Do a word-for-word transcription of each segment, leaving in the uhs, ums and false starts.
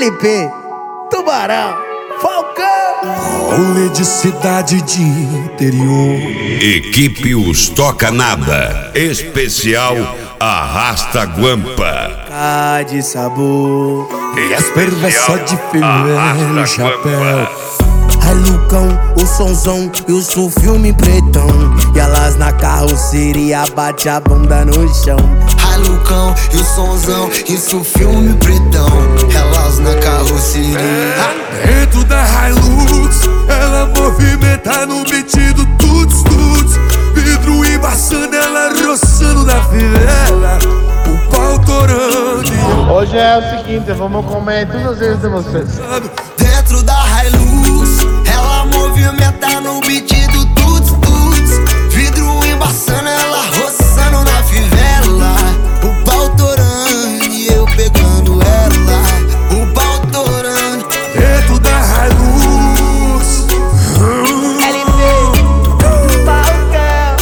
L P, Tubarão, Falcão. Rolê de cidade de interior. Equipe Os Toca Nada. Especial Arrasta Guampa. Cá de sabor. E as perversas de firmeza e chapéu. Ai, Lucão, o sonzão e o seu filme pretão. E elas na carroceria bate a bunda no chão. Ai, Lucão e o sonzão e o seu filme pretão. Elas na carroceria. Dentro da Hilux, ela movimenta no beat do tuts tuts. Vidro embaçando, ela roçando na fivela. O pau torando. Hoje é o seguinte, vamos comer todas as vezes de vocês. Dentro da Hilux, ela movimenta no beat do tuts tuts. Vidro embaçando, ela roçando na fivela. O pau torando e eu pegando ela. O pau torando. Dentro da Hilux. L P, Falcão,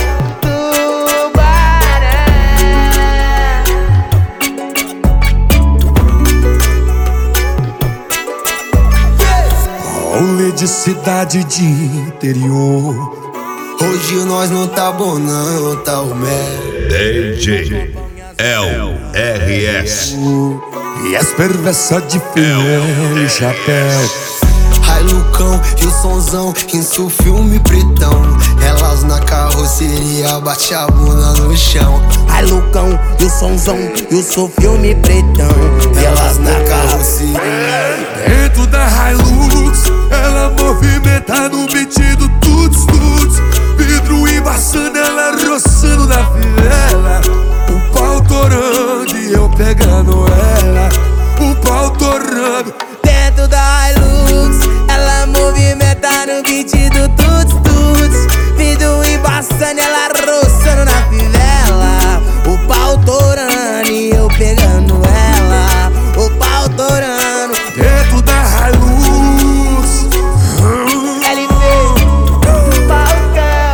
Tubarão. Rolê de cidade de interior. Hoje nós não tá bom não, tá o mero. D J L R S. E as perversas de firmeza e chapéu. Ai, Lucão e o sonzão, isso filme pretão. Elas na carroceria bate a bunda no chão. Ai, Lucão e o sonzão e o seu filme pretão. E elas na carroceria. Dentro da Hilux, ela movimenta no beat do tuts tuts. Vidro embaçando, ela roçando na fivela. O pau torando e eu pegando ela. O pau torando. Dentro da Hilux, ela movimenta no beat do tuts tuts. Vidro embaçando, ela roçando na fivela. O pau torando e eu pegando ela. O pau torando. Dentro da Hilux. L P, Falcão,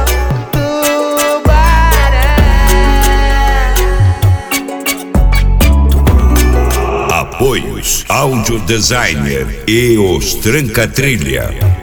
Tubarão. Apoios Áudio Designer e Os Tranca Trilha.